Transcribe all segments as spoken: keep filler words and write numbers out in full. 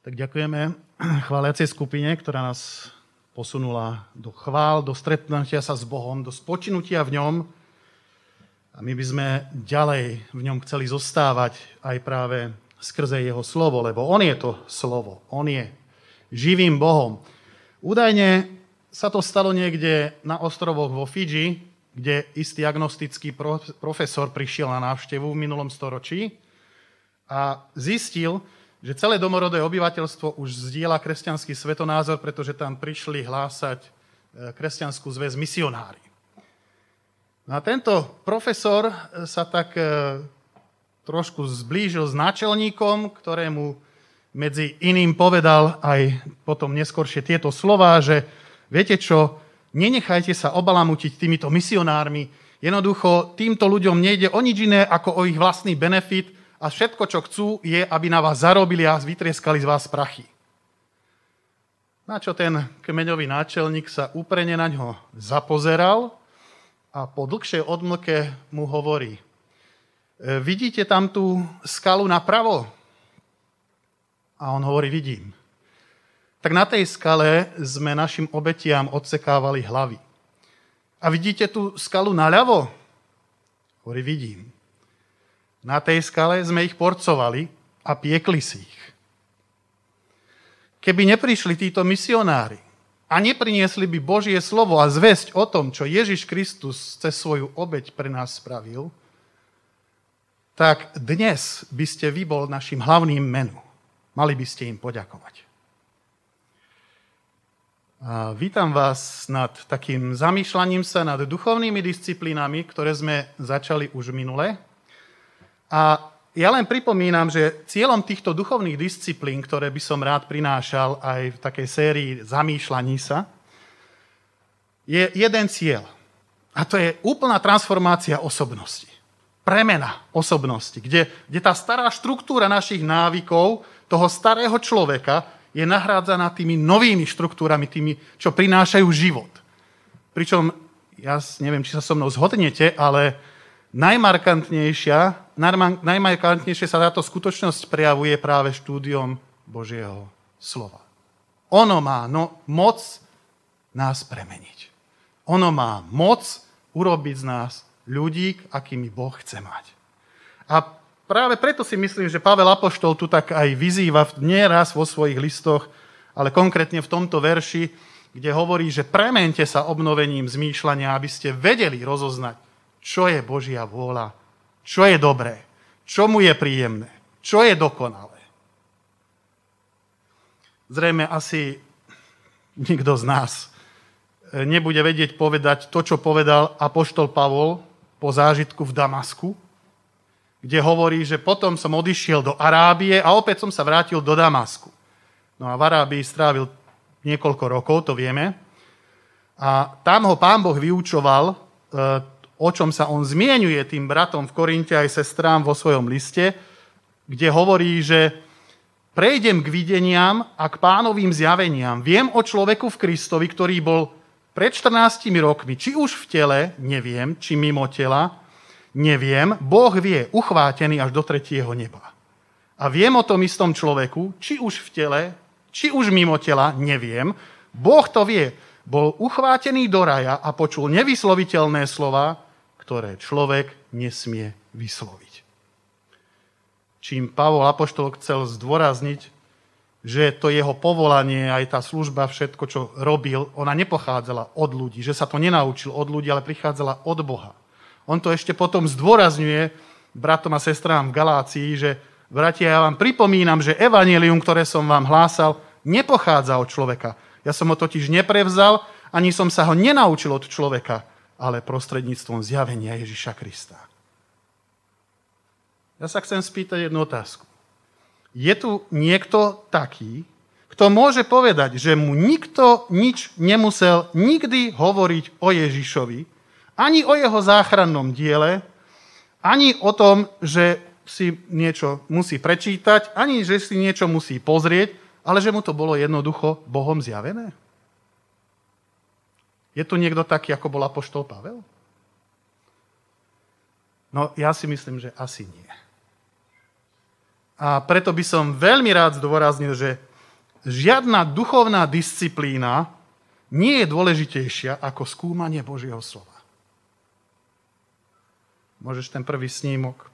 Tak ďakujeme chváliacej skupine, ktorá nás posunula do chvál, do stretnutia sa s Bohom, do spočinutia v ňom. A my by sme ďalej v ňom chceli zostávať aj práve skrze jeho slovo, lebo on je to slovo, on je živým Bohom. Údajne sa to stalo niekde na ostrovoch vo Fidži, kde istý agnostický profesor prišiel na návštevu v minulom storočí a zistil, že celé domorodé obyvateľstvo už zdieľa kresťanský svetonázor, pretože tam prišli hlásať kresťanskú zväz misionári. No a tento profesor sa tak trošku zblížil s náčelníkom, ktorému medzi iným povedal aj potom neskôršie tieto slová, že viete čo, nenechajte sa obalamutiť týmito misionármi. Jednoducho týmto ľuďom nejde o nič iné ako o ich vlastný benefit, a všetko, čo chcú, je, aby na vás zarobili a vytrieskali z vás prachy. Na čo ten kmeňový náčelník sa úprene na ňo zapozeral a po dlhšej odmlke mu hovorí: vidíte tam tú skalu napravo? A on hovorí: vidím. Tak na tej skale sme našim obetiam odsekávali hlavy. A vidíte tú skalu naľavo? Hovorí: vidím. Na tej skale sme ich porcovali a piekli si ich. Keby neprišli títo misionári a nepriniesli by Božie slovo a zvesť o tom, čo Ježiš Kristus cez svoju obeť pre nás spravil, tak dnes by ste vy bol našim hlavným menu. Mali by ste im poďakovať. A vítam vás nad takým zamýšľaním sa nad duchovnými disciplínami, ktoré sme začali už minule. A ja len pripomínam, že cieľom týchto duchovných disciplín, ktoré by som rád prinášal aj v takej sérii zamýšľaní sa, je jeden cieľ. A to je úplná transformácia osobnosti. Premena osobnosti, kde, kde tá stará štruktúra našich návykov, toho starého človeka, je nahrádzaná tými novými štruktúrami, tými, čo prinášajú život. Pričom, ja neviem, či sa so mnou zhodnete, ale najmarkantnejšia, najmarkantnejšie sa táto skutočnosť prejavuje práve štúdiom Božieho slova. Ono má no, moc nás premeniť. Ono má moc urobiť z nás ľudí, akými Boh chce mať. A práve preto si myslím, že Pavel apoštol tu tak aj vyzýva nieraz vo svojich listoch, ale konkrétne v tomto verši, kde hovorí, že premente sa obnovením zmýšľania, aby ste vedeli rozoznať, čo je Božia vôľa, čo je dobré, čo mu je príjemné, čo je dokonalé. Zrejme asi nikto z nás nebude vedieť povedať to, čo povedal apoštol Pavol po zážitku v Damasku, kde hovorí, že potom som odišiel do Arábie a opäť som sa vrátil do Damasku. No a v Arábii strávil niekoľko rokov, to vieme. A tam ho Pán Boh vyučoval, o čom sa on zmienuje tým bratom v Korinte aj sestrám vo svojom liste, kde hovorí, že prejdem k videniam a k Pánovým zjaveniam. Viem o človeku v Kristovi, ktorý bol pred štrnástimi rokmi, či už v tele, neviem, či mimo tela, neviem, Boh vie, uchvátený až do tretieho neba. A viem o tom istom človeku, či už v tele, či už mimo tela, neviem, Boh to vie, bol uchvátený do raja a počul nevysloviteľné slova, ktoré človek nesmie vysloviť. Čím Pavol apoštol chcel zdôrazniť, že to jeho povolanie, aj tá služba, všetko, čo robil, ona nepochádzala od ľudí, že sa to nenaučil od ľudí, ale prichádzala od Boha. On to ešte potom zdôrazňuje bratom a sestrám v Galácii, že bratia, ja vám pripomínam, že evanjelium, ktoré som vám hlásal, nepochádza od človeka. Ja som ho totiž neprevzal, ani som sa ho nenaučil od človeka, ale prostredníctvom zjavenia Ježiša Krista. Ja sa chcem spýtať jednu otázku. Je tu niekto taký, kto môže povedať, že mu nikto nič nemusel nikdy hovoriť o Ježišovi, ani o jeho záchrannom diele, ani o tom, že si niečo musí prečítať, ani že si niečo musí pozrieť, ale že mu to bolo jednoducho Bohom zjavené? Je tu niekto taký, ako bol apoštol Pavel? No, ja si myslím, že asi nie. A preto by som veľmi rád zdôraznil, že žiadna duchovná disciplína nie je dôležitejšia ako skúmanie Božieho slova. Môžeš ten prvý snímok.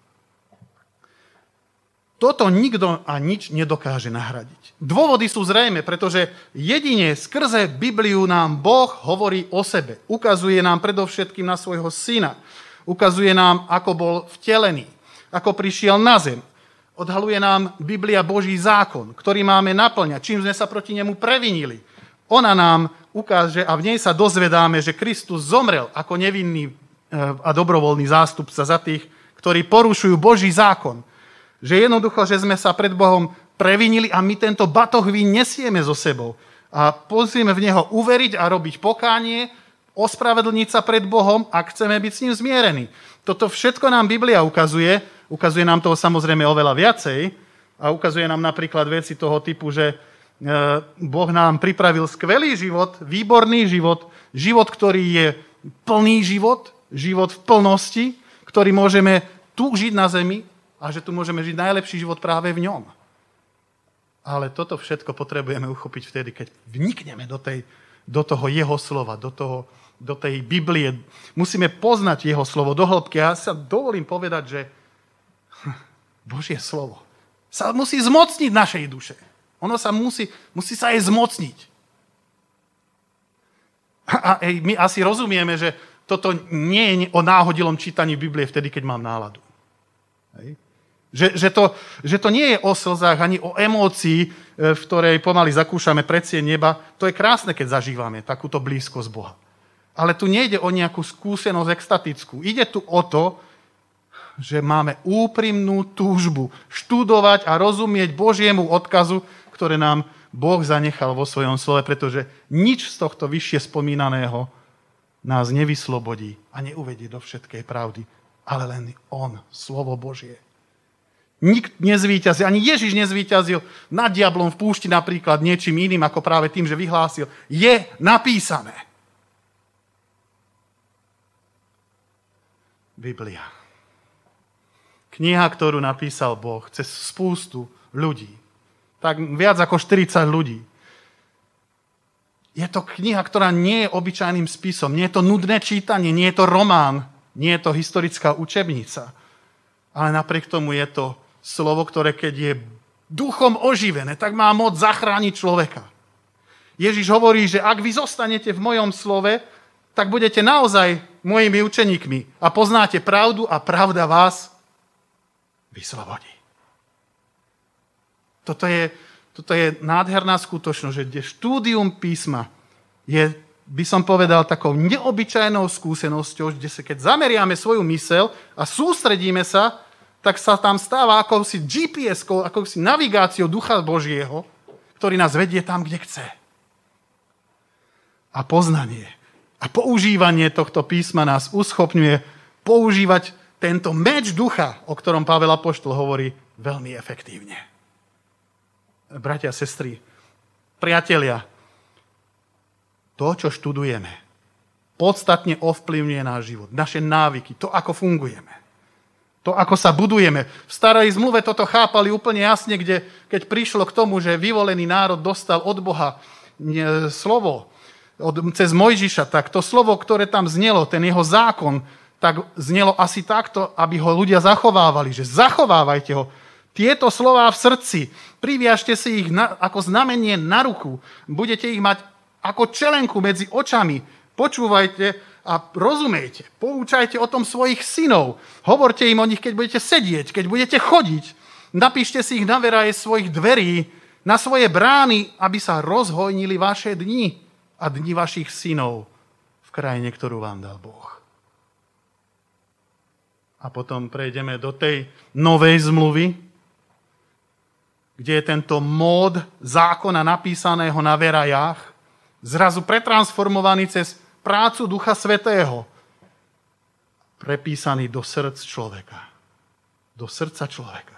Toto nikto a nič nedokáže nahradiť. Dôvody sú zrejme, pretože jedine skrze Bibliu nám Boh hovorí o sebe. Ukazuje nám predovšetkým na svojho syna. Ukazuje nám, ako bol vtelený, ako prišiel na zem. Odhaluje nám Biblia Boží zákon, ktorý máme naplňať, čím sme sa proti nemu previnili. Ona nám ukáže a v nej sa dozvedáme, že Kristus zomrel ako nevinný a dobrovoľný zástupca za tých, ktorí porušujú Boží zákon. Že jednoducho, že sme sa pred Bohom previnili a my tento batoh vín nesieme so sebou. A musíme v neho uveriť a robiť pokánie, ospravedlniť sa pred Bohom, ak chceme byť s ním zmierení. Toto všetko nám Biblia ukazuje. Ukazuje nám toho samozrejme oveľa viacej. A ukazuje nám napríklad veci toho typu, že Boh nám pripravil skvelý život, výborný život, život, ktorý je plný život, život v plnosti, ktorý môžeme tu žiť na zemi, a že tu môžeme žiť najlepší život práve v ňom. Ale toto všetko potrebujeme uchopiť vtedy, keď vnikneme do, tej, do toho jeho slova, do, toho, do tej Biblie. Musíme poznať jeho slovo do hĺbky. Ja sa dovolím povedať, že Božie slovo sa musí zmocniť našej duše. Ono sa musí, musí sa aj zmocniť. A, a my asi rozumieme, že toto nie je o náhodilom čítaní Biblie vtedy, keď mám náladu. Hej. Že, že, to, že to nie je o slzách ani o emócii, v ktorej pomaly zakúšame predsieň neba. To je krásne, keď zažívame takúto blízkosť Boha. Ale tu nejde o nejakú skúsenosť extatickú. Ide tu o to, že máme úprimnú túžbu študovať a rozumieť Božiemu odkazu, ktoré nám Boh zanechal vo svojom slove, pretože nič z tohto vyššie spomínaného nás nevyslobodí a neuvedie do všetkej pravdy, ale len on, slovo Božie. Nik nezvíťazil, ani Ježiš nezvíťazil nad diablom v púšti napríklad niečím iným, ako práve tým, že vyhlásil, je napísané. Biblia. Kniha, ktorú napísal Boh cez spústu ľudí. Tak viac ako štyridsať ľudí. Je to kniha, ktorá nie je obyčajným spisom, nie je to nudné čítanie, nie je to román, nie je to historická učebnica. Ale napriek tomu je to slovo, ktoré keď je duchom oživené, tak má moc zachrániť človeka. Ježiš hovorí, že ak vy zostanete v mojom slove, tak budete naozaj mojimi učeníkmi a poznáte pravdu a pravda vás vyslobodí. Toto je, toto je nádherná skutočnosť, že štúdium písma je, by som povedal, takou neobyčajnou skúsenosťou, kde sa, keď zameriame svoju myseľ a sústredíme sa, tak sa tam stáva akousi gé pé eskou, akousi navigáciou Ducha Božieho, ktorý nás vedie tam, kde chce. A poznanie a používanie tohto písma nás uschopňuje používať tento meč ducha, o ktorom Pavel apoštol hovorí, veľmi efektívne. Bratia a sestry, priatelia, to, čo študujeme, podstatne ovplyvňuje náš život, naše návyky, to, ako fungujeme. To, ako sa budujeme. V starej zmluve toto chápali úplne jasne, kde, keď prišlo k tomu, že vyvolený národ dostal od Boha slovo od, cez Mojžiša, tak to slovo, ktoré tam znelo, ten jeho zákon, tak znelo asi takto, aby ho ľudia zachovávali, že zachovávajte ho. Tieto slová v srdci, priviažte si ich na, ako znamenie na ruku, budete ich mať ako čelenku medzi očami, počúvajte a rozumejte, poučajte o tom svojich synov. Hovorte im o nich, keď budete sedieť, keď budete chodiť. Napíšte si ich na veraje svojich dverí, na svoje brány, aby sa rozhojnili vaše dni a dni vašich synov v krajine, ktorú vám dal Boh. A potom prejdeme do tej novej zmluvy, kde je tento mód zákona napísaného na verajách, zrazu pretransformovaný cez prácu Ducha Svätého, prepísaný do srdc človeka. Do srdca človeka.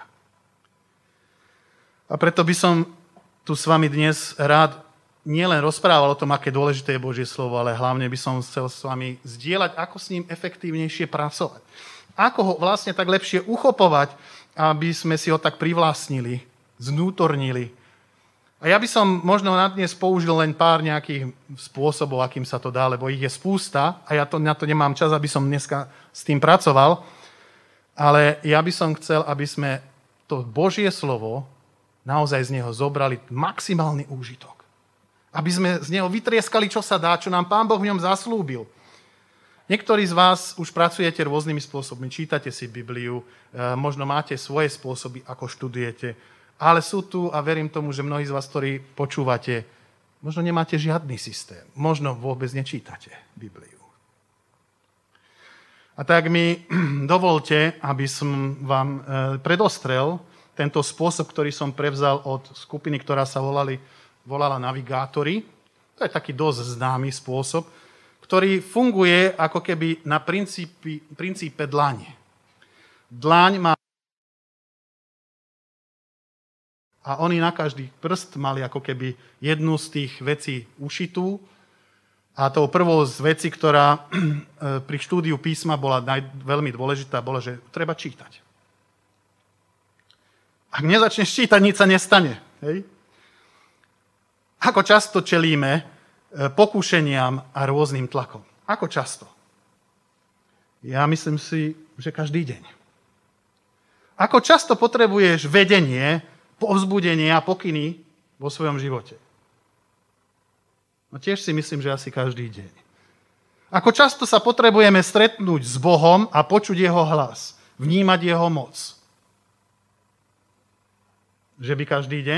A preto by som tu s vami dnes rád nielen rozprával o tom, aké dôležité je Božie slovo, ale hlavne by som chcel s vami zdieľať, ako s ním efektívnejšie pracovať. Ako ho vlastne tak lepšie uchopovať, aby sme si ho tak privlastnili, znútornili A ja by som možno na dnes použil len pár nejakých spôsobov, akým sa to dá, lebo ich je spústa a ja to, na to nemám čas, aby som dneska s tým pracoval. Ale ja by som chcel, aby sme to Božie slovo naozaj z neho zobrali maximálny úžitok. Aby sme z neho vytrieskali, čo sa dá, čo nám Pán Boh v ňom zaslúbil. Niektorí z vás už pracujete rôznymi spôsobmi, čítate si Bibliu, možno máte svoje spôsoby, ako študujete, ale sú tu, a verím tomu, že mnohí z vás, ktorí počúvate, možno nemáte žiadny systém, možno vôbec nečítate Bibliu. A tak mi dovolte, aby som vám predostrel tento spôsob, ktorý som prevzal od skupiny, ktorá sa volali, volala Navigátori. To je taký dosť známy spôsob, ktorý funguje ako keby na princípi, princípe dlane. Dlaň má a oni na každý prst mali ako keby jednu z tých vecí ušitú. A tou prvou z vecí, ktorá pri štúdiu písma bola naj, veľmi dôležitá, bola, že treba čítať. Ak nezačneš čítať, nič sa nestane. Hej? Ako často čelíme pokúšeniam a rôznym tlakom? Ako často? Ja myslím si, že každý deň. Ako často potrebuješ vedenie, povzbudenie a pokyny vo svojom živote? No tiež si myslím, že asi každý deň. Ako často sa potrebujeme stretnúť s Bohom a počuť jeho hlas, vnímať jeho moc? Že by každý deň?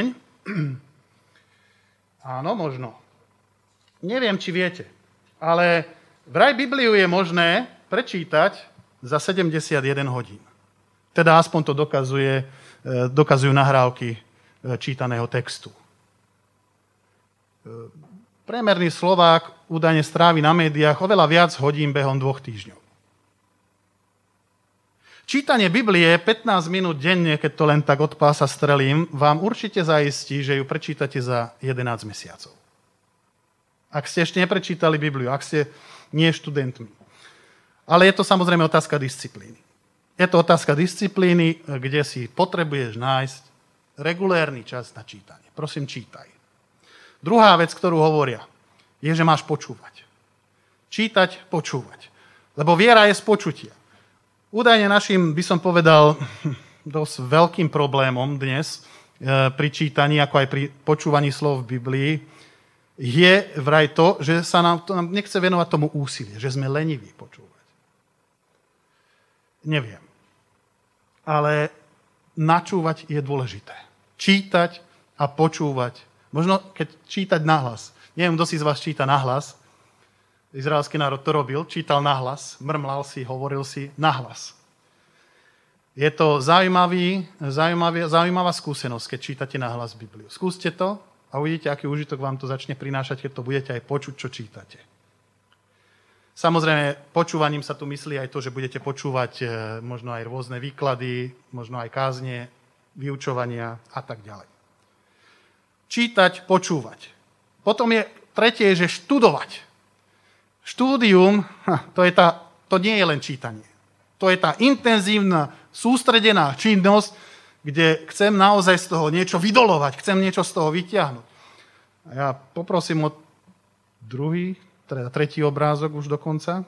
Áno, možno. Neviem, či viete, ale vraj Bibliu je možné prečítať za sedemdesiatjeden hodín. Teda aspoň to dokazuje, dokazujú nahrávky čítaného textu. Priemerný Slovák údajne strávi na médiách oveľa viac hodín behom dvoch týždňov. Čítanie Biblie pätnásť minút denne, keď to len tak od pása strelím, vám určite zaistí, že ju prečítate za jedenásť mesiacov. Ak ste ešte neprečítali Bibliu, ak ste nie študentmi. Ale je to samozrejme otázka disciplíny. Je to otázka disciplíny, kde si potrebuješ nájsť regulérny čas na čítanie. Prosím, čítaj. Druhá vec, ktorú hovoria, je, že máš počúvať. Čítať, počúvať. Lebo viera je z počutia. Údajne našim, by som povedal, dosť veľkým problémom dnes pri čítaní, ako aj pri počúvaní slov v Biblii, je vraj to, že sa nám, to nám nechce venovať tomu úsilie, že sme leniví počúvať. Neviem. Ale načúvať je dôležité. Čítať a počúvať. Možno keď čítať nahlas. Neviem, kto si z vás číta nahlas. Izraelský národ to robil. Čítal nahlas, mrmlal si, hovoril si nahlas. Je to zaujímavý, zaujímavý, zaujímavá skúsenosť, keď čítate nahlas Bibliu. Skúste to a uvidíte, aký úžitok vám to začne prinášať, keď to budete aj počuť, čo čítate. Samozrejme, počúvaním sa tu myslí aj to, že budete počúvať možno aj rôzne výklady, možno aj kázne, vyučovania a tak ďalej. Čítať, počúvať. Potom je tretie, že študovať. Štúdium, to, je tá, to nie je len čítanie. To je tá intenzívna, sústredená činnosť, kde chcem naozaj z toho niečo vydolovať, chcem niečo z toho vyťahnuť. A ja poprosím o druhý, teda tretí obrázok už dokonca.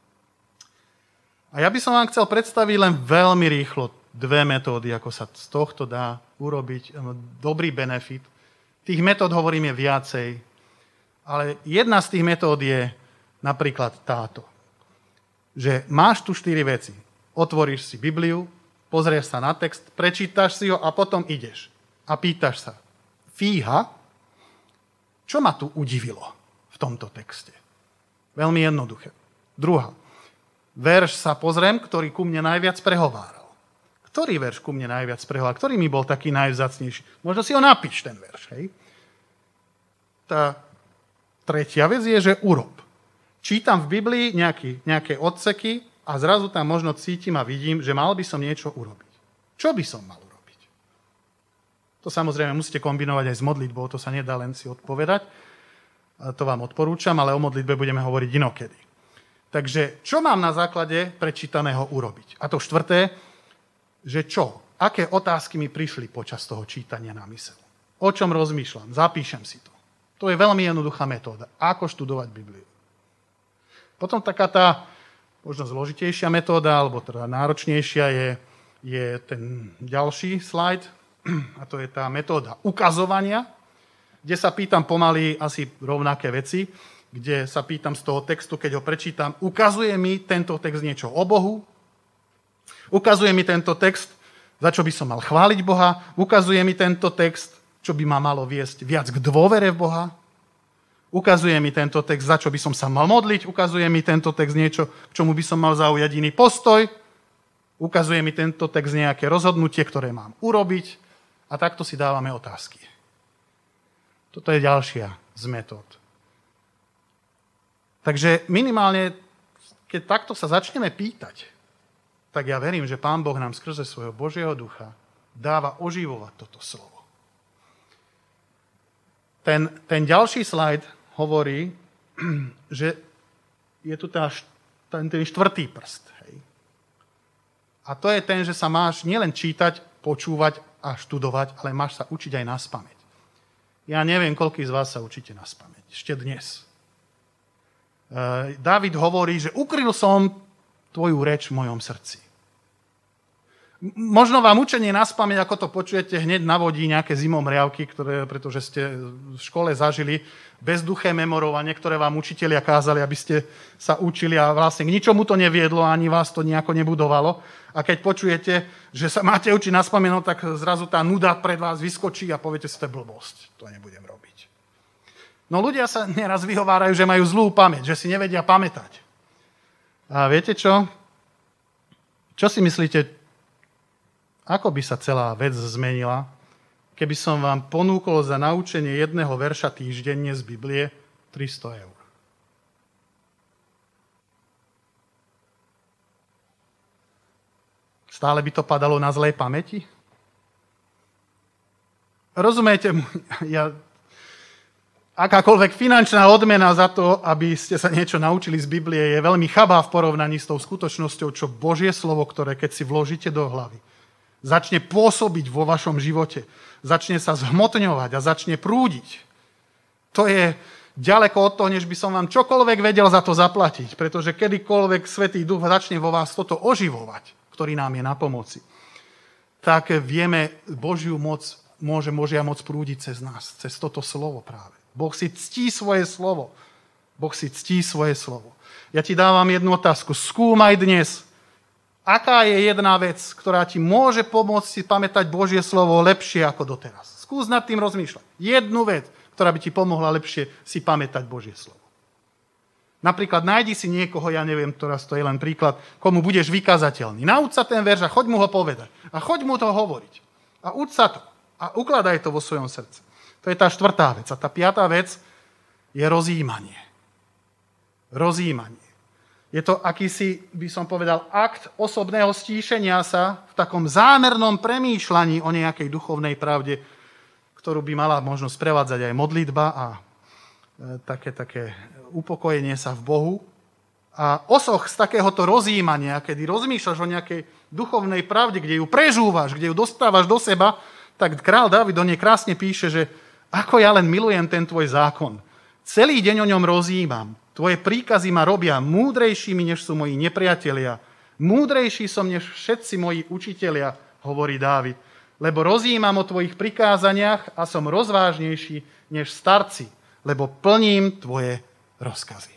A ja by som vám chcel predstaviť len veľmi rýchlo dve metódy, ako sa z tohto dá urobiť dobrý benefit. Tých metód hovorím je viacej, ale jedna z tých metód je napríklad táto. Že máš tu štyri veci. Otvoríš si Bibliu, pozrieš sa na text, prečítaš si ho a potom ideš. A pýtaš sa, fíha, čo ma tu udivilo v tomto texte? Veľmi jednoduché. Druhá. Verš sa pozriem, ktorý ku mne najviac prehováral. Ktorý verš ku mne najviac prehováral? Ktorý mi bol taký najvzácnejší? Možno si ho napíš, ten verš. Hej? Tá tretia vec je, že urob. Čítam v Biblii nejaký, nejaké odseky a zrazu tam možno cítim a vidím, že mal by som niečo urobiť. Čo by som mal urobiť? To samozrejme musíte kombinovať aj s modlitbou, to sa nedá len si odpovedať. To vám odporúčam, ale o modlitbe budeme hovoriť inokedy. Takže čo mám na základe prečítaného urobiť? A to štvrté, že čo? Aké otázky mi prišli počas toho čítania na myseľ? O čom rozmýšľam? Zapíšem si to. To je veľmi jednoduchá metóda. Ako študovať Bibliu. Potom taká tá možno zložitejšia metóda, alebo teda náročnejšia je, je ten ďalší slajd. A to je tá metóda ukazovania, kde sa pýtam pomaly asi rovnaké veci, kde sa pýtam z toho textu, keď ho prečítam, ukazuje mi tento text niečo o Bohu, ukazuje mi tento text, za čo by som mal chváliť Boha, ukazuje mi tento text, čo by ma malo viesť viac k dôvere v Boha, ukazuje mi tento text, za čo by som sa mal modliť, ukazuje mi tento text niečo, k čomu by som mal zaujať iný postoj, ukazuje mi tento text nejaké rozhodnutie, ktoré mám urobiť a takto si dávame otázky. Toto je ďalšia z metód. Takže minimálne, keď takto sa začneme pýtať, tak ja verím, že Pán Boh nám skrze svojho Božieho ducha dáva oživovať toto slovo. Ten, ten ďalší slajd hovorí, že je tu tá, ten, ten štvrtý prst. Hej. A to je ten, že sa máš nielen čítať, počúvať a študovať, ale máš sa učiť aj naspamäť. Ja neviem, koľký z vás sa učíte naspamäť. Ešte dnes. Dávid hovorí, že ukryl som tvoju reč v mojom srdci. Možno vám učenie naspamäť, ako to počujete, hneď navodí nejaké zimomriavky, ktoré, pretože ste v škole zažili bezduché memorovanie, ktoré vám učitelia kázali, aby ste sa učili a vlastne k ničomu to neviedlo, ani vás to nejako nebudovalo. A keď počujete, že sa máte učiť naspamäť, no, tak zrazu tá nuda pred vás vyskočí a poviete si, to je blbosť, to nebudem robiť. No ľudia sa neraz vyhovárajú, že majú zlú pamäť, že si nevedia pamätať. A viete čo? Čo si myslíte, ako by sa celá vec zmenila, keby som vám ponúkol za naučenie jedného verša týždenne z Biblie tristo eur? Stále by to padalo na zlej pamäti? Rozumiete, ja, akákoľvek finančná odmena za to, aby ste sa niečo naučili z Biblie, je veľmi chabá v porovnaní s tou skutočnosťou, čo Božie slovo, ktoré keď si vložíte do hlavy, začne pôsobiť vo vašom živote, začne sa zhmotňovať a začne prúdiť. To je ďaleko od toho, než by som vám čokoľvek vedel za to zaplatiť, pretože kedykoľvek Svätý Duch začne vo vás toto oživovať, ktorý nám je na pomoci, tak vieme, Božiu moc, môže Božia moc prúdiť cez nás, cez toto slovo práve. Boh si ctí svoje slovo. Boh si ctí svoje slovo. Ja ti dávam jednu otázku. Skúmaj dnes, aká je jedna vec, ktorá ti môže pomôcť si pamätať Božie slovo lepšie ako doteraz. Skús nad tým rozmýšľať. Jednu vec, ktorá by ti pomohla lepšie si pamätať Božie slovo. Napríklad nájdi si niekoho, ja neviem, teraz to je len príklad, komu budeš vykazateľný. Nauč sa ten verš a choď mu ho povedať. A choď mu to hovoriť. A uč sa to. A ukladaj to vo svojom srdci. To je tá štvrtá vec. A tá piatá vec je rozjímanie. Rozjímanie. Je to akýsi, by som povedal, akt osobného stíšenia sa v takom zámernom premýšľaní o nejakej duchovnej pravde, ktorú by mala možno sprevádzať aj modlitba a e, také, také upokojenie sa v Bohu. A osoch z takéhoto rozjímania, kedy rozmýšľaš o nejakej duchovnej pravde, kde ju prežúvaš, kde ju dostávaš do seba, tak král Dávid o nej krásne píše, že ako ja len milujem ten tvoj zákon. Celý deň o ňom rozjímam. Tvoje príkazy ma robia múdrejšími, než sú moji nepriatelia. Múdrejší som, než všetci moji učitelia, hovorí Dávid. Lebo rozjímam o tvojich prikázaniach a som rozvážnejší, než starci, lebo plním tvoje rozkazy.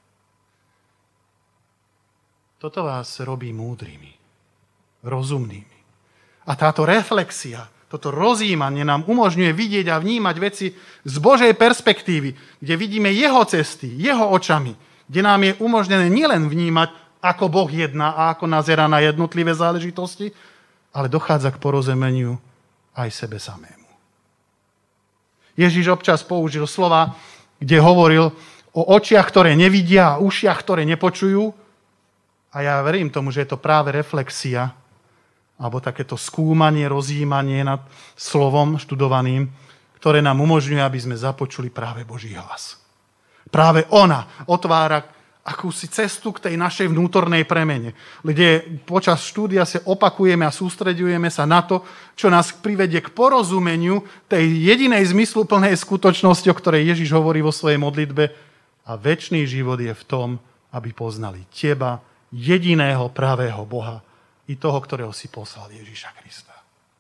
Toto vás robí múdrymi, rozumnými. A táto reflexia, toto rozjímanie nám umožňuje vidieť a vnímať veci z Božej perspektívy, kde vidíme jeho cesty, jeho očami, kde nám je umožnené nielen vnímať, ako Boh jedná a ako nazerá na jednotlivé záležitosti, ale dochádza k porozumeniu aj sebe samému. Ježiš občas použil slova, kde hovoril o očiach, ktoré nevidia a ušiach, ktoré nepočujú. A ja verím tomu, že je to práve reflexia alebo takéto skúmanie, rozjímanie nad slovom študovaným, ktoré nám umožňuje, aby sme započuli práve Boží hlas. Práve ona otvára akúsi cestu k tej našej vnútornej premene, kde počas štúdia sa opakujeme a sústreďujeme sa na to, čo nás privedie k porozumeniu tej jedinej zmysluplnej skutočnosti, o ktorej Ježiš hovorí vo svojej modlitbe. A večný život je v tom, aby poznali teba, jediného pravého Boha i toho, ktorého si poslal, Ježiša Krista.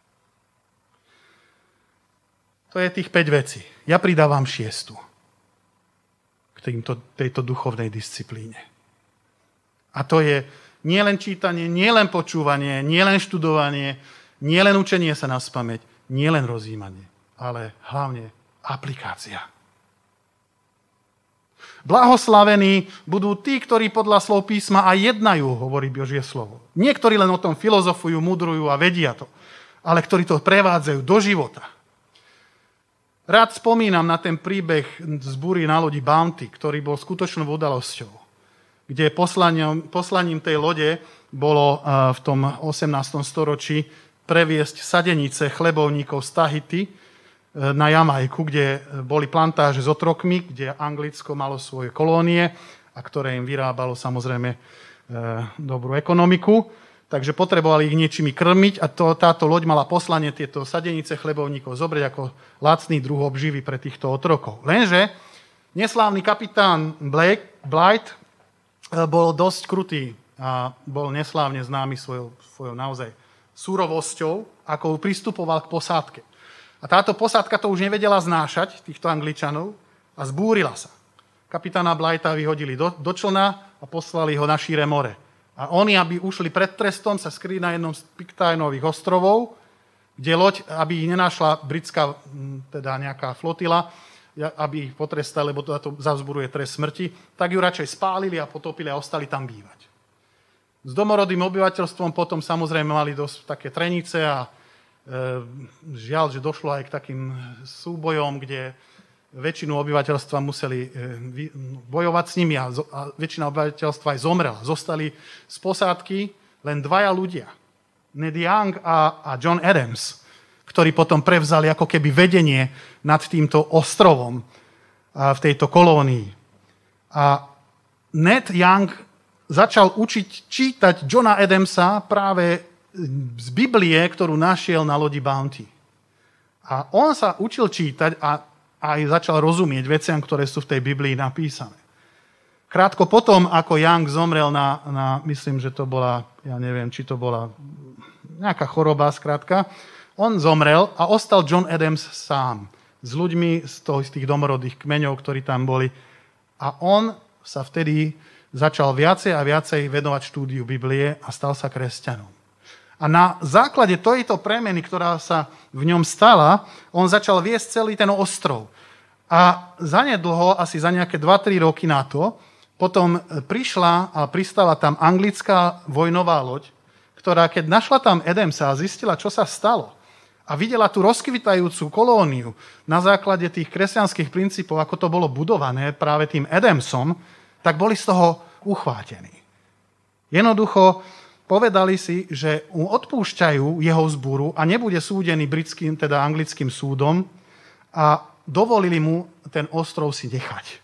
To je tých päť vecí. Ja pridávam šiestu. Týmto, tejto duchovnej disciplíne. A to je nielen čítanie, nielen počúvanie, nielen študovanie, nielen učenie sa naspamäť, nielen rozjímanie, ale hlavne aplikácia. Blahoslavení budú tí, ktorí podľa slov písma aj jednajú, hovorí Božie slovo. Niektorí len o tom filozofujú, mudrujú a vedia to, ale ktorí to prevádzajú do života. Rád spomínam na ten príbeh z búry na lodi Bounty, ktorý bol skutočnou udalosťou, kde poslaním, poslaním tej lode bolo v tom osemnástom storočí previesť sadenice chlebovníkov z Tahiti na Jamajku, kde boli plantáže s otrokmi, kde Anglicko malo svoje kolónie a ktoré im vyrábalo samozrejme dobrú ekonomiku. Takže potrebovali ich niečím krmiť a to, táto loď mala poslanie tieto sadenice chlebovníkov zobrať ako lacný druh obživy pre týchto otrokov. Lenže neslávny kapitán Blake, Blight bol dosť krutý a bol neslávne známy svojou, svojou naozaj súrovosťou, ako pristupoval k posádke. A táto posádka to už nevedela znášať, týchto Angličanov, a zbúrila sa. Kapitána Blighta vyhodili do, do člna a poslali ho na šíre more. A oni, aby ušli pred trestom, sa skryli na jednom z Pitcainových ostrovov, kde loď, aby ich nenašla britská teda nejaká flotila, aby ich potrestali, lebo to zavzburuje trest smrti, tak ju radšej spálili a potopili a ostali tam bývať. S domorodým obyvateľstvom potom samozrejme mali dosť také trenice a e, žiaľ, že došlo aj k takým súbojom, kde väčšinu obyvateľstva museli bojovať s nimi a väčšina obyvateľstva aj zomrela. Zostali z posádky len dvaja ľudia. Ned Young a, a John Adams, ktorí potom prevzali ako keby vedenie nad týmto ostrovom v tejto kolónii. A Ned Young začal učiť čítať Johna Adamsa práve z Biblie, ktorú našiel na lodi Bounty. A on sa učil čítať a aj začal rozumieť veciam, ktoré sú v tej Biblii napísané. Krátko potom, ako Young zomrel na, na, myslím, že to bola, ja neviem, či to bola nejaká choroba, skrátka, on zomrel a ostal John Adams sám s ľuďmi z, toho, z tých domorodých kmeňov, ktorí tam boli. A on sa vtedy začal viacej a viacej venovať štúdiu Biblie a stal sa kresťanom. A na základe tejto premeny, ktorá sa v ňom stala, on začal viesť celý ten ostrov. A zanedlho, asi za nejaké dva tri roky na to, potom prišla a pristala tam anglická vojnová loď, ktorá keď našla tam Adamsa a zistila, čo sa stalo, a videla tú rozkvitajúcu kolóniu na základe tých kresťanských princípov, ako to bolo budované práve tým Adamsom, tak boli z toho uchvátení. Jednoducho povedali si, že mu odpúšťajú jeho vzburu a nebude súdený britským, teda anglickým súdom a dovolili mu ten ostrov si nechať.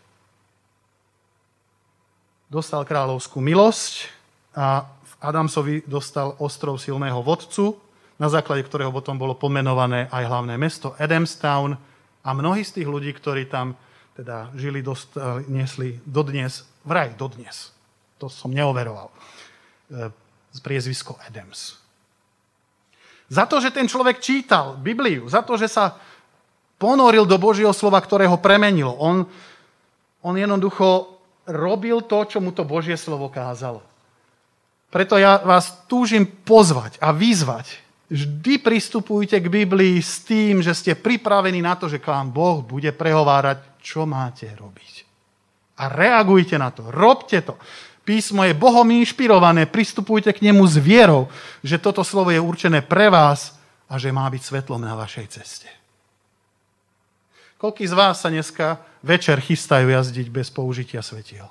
Dostal kráľovskú milosť a v Adamsovi dostal ostrov silného vodcu, na základe ktorého potom bolo pomenované aj hlavné mesto Adamstown a mnohí z tých ľudí, ktorí tam teda žili, dostali, nesli dodnes, vraj dodnes, to som neoveroval, z priezvisko Adams. Za to, že ten človek čítal Bibliu, za to, že sa ponoril do Božieho slova, ktoré ho premenilo. On, on jednoducho robil to, čo mu to Božie slovo kázalo. Preto ja vás túžim pozvať a vyzvať. Vždy pristupujte k Biblii s tým, že ste pripravení na to, že k vám Boh bude prehovárať, čo máte robiť. A reagujte na to, robte to. Písmo je Bohom inšpirované, pristupujte k nemu s vierou, že toto slovo je určené pre vás a že má byť svetlom na vašej ceste. Koľký z vás sa dneska večer chystajú jazdiť bez použitia svetiel?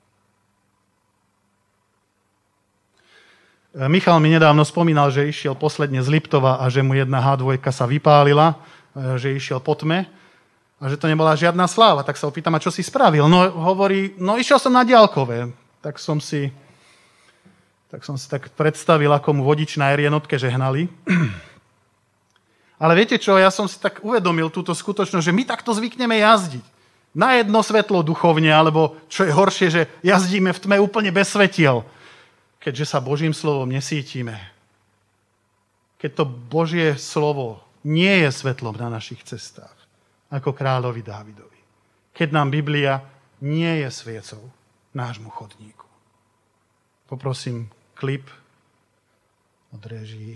Michal mi nedávno spomínal, že išiel posledne z Liptova a že mu jedna há dva sa vypálila, že išiel po tme a že to nebola žiadna sláva. Tak sa opýtam, a čo si spravil? No hovorí, no išiel som na diaľkové. tak som si tak som si tak predstavil, ako mu vodič na er jednotke žehnali. Ale viete čo, ja som si tak uvedomil túto skutočnosť, že my takto zvykneme jazdiť. Na jedno svetlo duchovne, alebo čo je horšie, že jazdíme v tme úplne bez svetiel, keďže sa Božím slovom nesítime. Keď to Božie slovo nie je svetlom na našich cestách, ako kráľovi Dávidovi. Keď nám Biblia nie je sviecou nášmu chodníku. Poprosím klip od režii.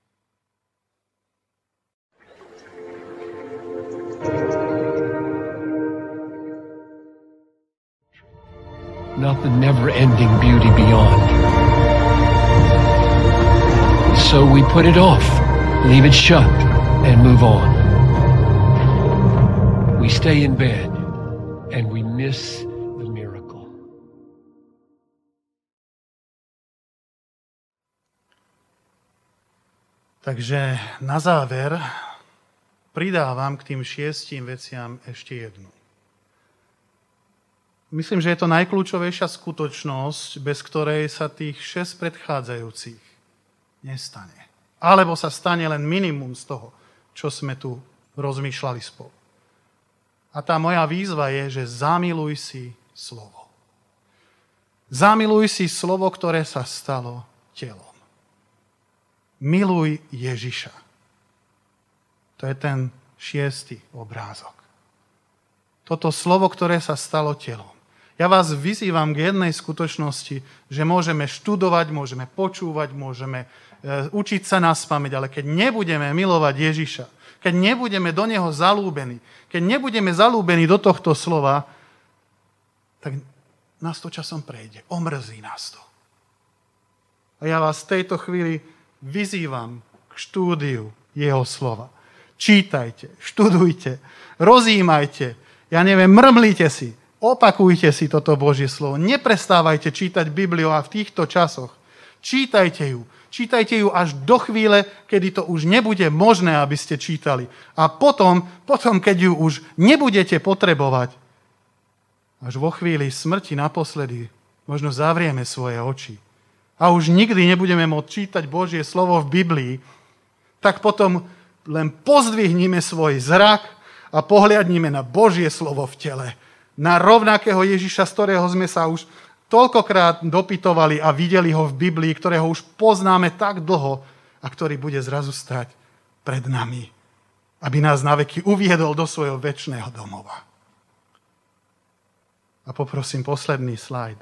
Not the never-ending beauty beyond. So we put it off, leave it shut, and move on. We stay in bed, and we miss the miracle. Takže na záver pridávam k tým šiestim veciam ešte jednu. Myslím, že je to najkľúčovejšia skutočnosť, bez ktorej sa tých šesť predchádzajúcich nestane. Alebo sa stane len minimum z toho, čo sme tu rozmýšľali spolu. A tá moja výzva je, že zamiluj si slovo. Zamiluj si slovo, ktoré sa stalo telom. Miluj Ježiša. To je ten šiestý obrázok. Toto slovo, ktoré sa stalo telom. Ja vás vyzývam k jednej skutočnosti, že môžeme študovať, môžeme počúvať, môžeme e, učiť sa naspamäť, ale keď nebudeme milovať Ježiša, keď nebudeme do neho zalúbení, keď nebudeme zalúbení do tohto slova, tak nás to časom prejde. Omrzí nás to. A ja vás v tejto chvíli vyzývam k štúdiu jeho slova. Čítajte, študujte, rozjímajte, ja neviem, mrmlite si, opakujte si toto Božie slovo. Neprestávajte čítať Bibliu a v týchto časoch. Čítajte ju. Čítajte ju až do chvíle, kedy to už nebude možné, aby ste čítali. A potom, potom, keď ju už nebudete potrebovať, až vo chvíli smrti naposledy, možno zavrieme svoje oči a už nikdy nebudeme môcť čítať Božie slovo v Biblii, tak potom len pozdvihnime svoj zrak a pohliadnime na Božie slovo v tele. Na rovnakého Ježiša, z ktorého sme sa už toľkokrát dopytovali a videli ho v Biblii, ktorého už poznáme tak dlho a ktorý bude zrazu stať pred nami, aby nás naveky uviedol do svojho večného domova. A poprosím posledný slajd.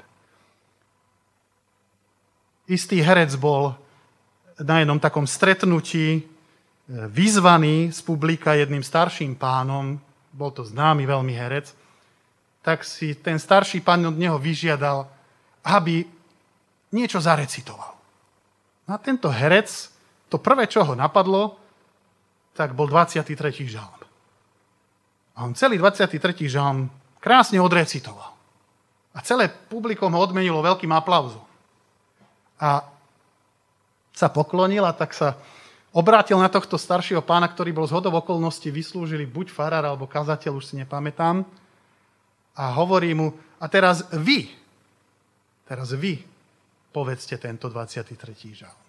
Istý herec bol na jednom takom stretnutí vyzvaný z publika jedným starším pánom, bol to známy veľmi herec, tak si ten starší pán od neho vyžiadal, aby niečo zarecitoval. A tento herec, to prvé, čo ho napadlo, tak bol dvadsiaty tretí žalm. A on celý dvadsiaty tretí žalm krásne odrecitoval. A celé publikum ho odmenilo veľkým aplauzom. A sa poklonil a tak sa obrátil na tohto staršieho pána, ktorý bol zhodou okolností vyslúžili buď farár alebo kazateľ, už si nepamätám. A hovorí mu, a teraz vy, teraz vy povedzte tento dvadsiaty tretí žalm.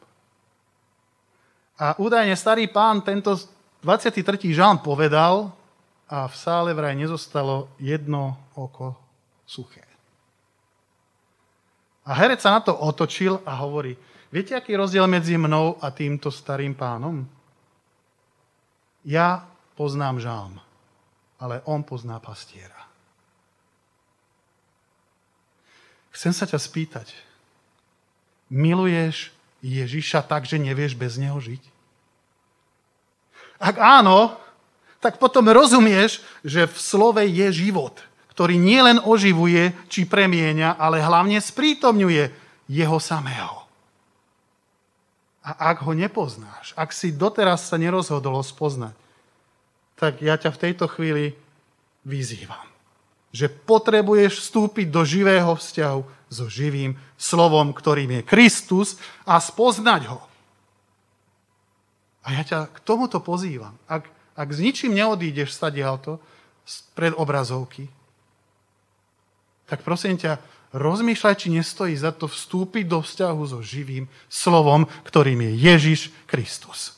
A údajne starý pán tento dvadsiaty tretí žalm povedal a v sále vraj nezostalo jedno oko suché. A herec sa na to otočil a hovorí, viete, aký je rozdiel medzi mnou a týmto starým pánom? Ja poznám žalm, ale on pozná pastiera. Chcem sa ťa spýtať, miluješ Ježiša tak, že nevieš bez neho žiť? Ak áno, tak potom rozumieš, že v slove je život, ktorý nielen oživuje či premieňa, ale hlavne sprítomňuje jeho samého. A ak ho nepoznáš, ak si doteraz sa nerozhodol ho spoznať, tak ja ťa v tejto chvíli vyzývam, že potrebuješ vstúpiť do živého vzťahu so živým slovom, ktorým je Kristus a spoznať ho. A ja ťa k tomuto pozývam. Ak, ak s ničím neodídeš stadiaľto pred obrazovky, tak prosím ťa, rozmýšľaj, či nestojí za to vstúpiť do vzťahu so živým slovom, ktorým je Ježiš Kristus.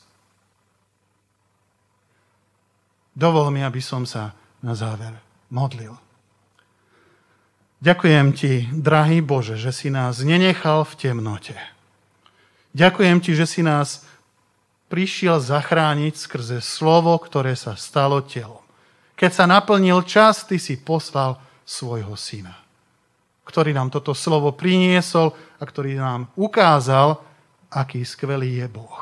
Dovol mi, aby som sa na záver modlil. Ďakujem ti, drahý Bože, že si nás nenechal v temnote. Ďakujem ti, že si nás prišiel zachrániť skrze slovo, ktoré sa stalo telom. Keď sa naplnil čas, ty si poslal svojho syna, ktorý nám toto slovo priniesol a ktorý nám ukázal, aký skvelý je Boh.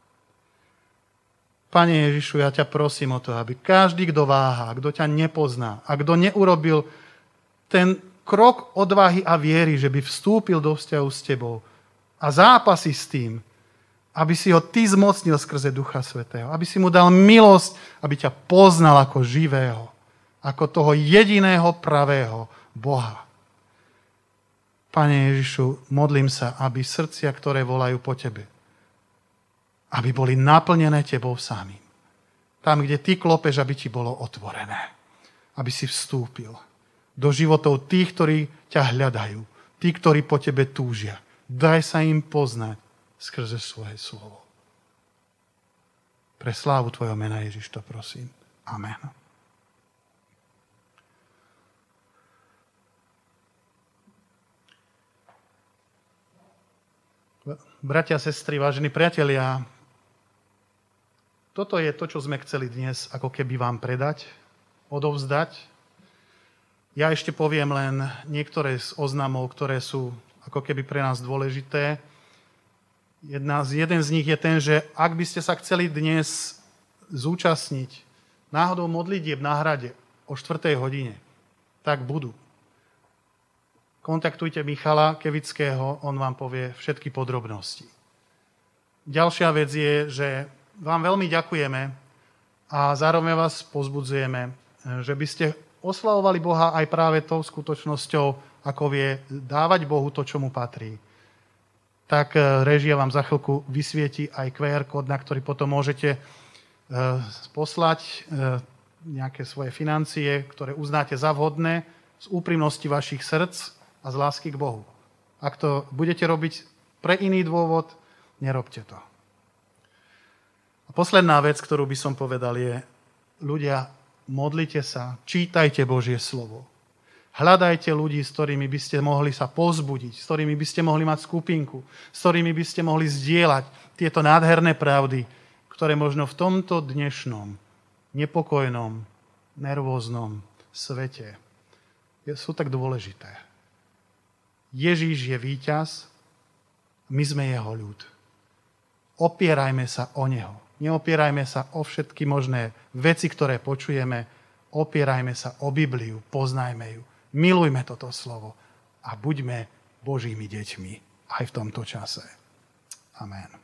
Pane Ježišu, ja ťa prosím o to, aby každý, kto váha, kto ťa nepozná a kto neurobil ten krok odvahy a viery, že by vstúpil do vzťahu s tebou a zápasí s tým, aby si ho ty zmocnil skrze Ducha Svätého, aby si mu dal milosť, aby ťa poznal ako živého, ako toho jediného pravého Boha. Pane Ježišu, modlím sa, aby srdcia, ktoré volajú po tebe, aby boli naplnené tebou samým. Tam, kde ty klopeš, aby ti bolo otvorené. Aby si vstúpil do životov tých, ktorí ťa hľadajú. Tí, ktorí po tebe túžia. Daj sa im poznať skrze svoje slovo. Pre slávu tvojho mena, Ježiš, to prosím. Amen. Bratia, sestry, vážení priatelia, toto je to, čo sme chceli dnes ako keby vám predať, odovzdať. Ja ešte poviem len niektoré z oznamov, ktoré sú ako keby pre nás dôležité. Jedna, jeden z nich je ten, že ak by ste sa chceli dnes zúčastniť náhodou modlitieb na hrade o štvrtej hodine, tak budú. Kontaktujte Michala Kevického, on vám povie všetky podrobnosti. Ďalšia vec je, že vám veľmi ďakujeme a zároveň vás pozbudzujeme, že by ste oslavovali Boha aj práve tou skutočnosťou, ako vie dávať Bohu to, čo mu patrí. Tak režia vám za chvíľku vysvieti aj kú er kód, na ktorý potom môžete poslať nejaké svoje financie, ktoré uznáte za vhodné z úprimnosti vašich srdc a z lásky k Bohu. Ak to budete robiť pre iný dôvod, nerobte to. A posledná vec, ktorú by som povedal, je, ľudia, modlite sa, čítajte Božie slovo. Hľadajte ľudí, s ktorými by ste mohli sa povzbudiť, s ktorými by ste mohli mať skupinku, s ktorými by ste mohli zdieľať tieto nádherné pravdy, ktoré možno v tomto dnešnom, nepokojnom, nervóznom svete sú tak dôležité. Ježíš je víťaz, my sme jeho ľud. Opierajme sa o neho. Neopierajme sa o všetky možné veci, ktoré počujeme. Opierajme sa o Bibliu, poznajme ju. Milujme toto slovo a buďme Božími deťmi aj v tomto čase. Amen.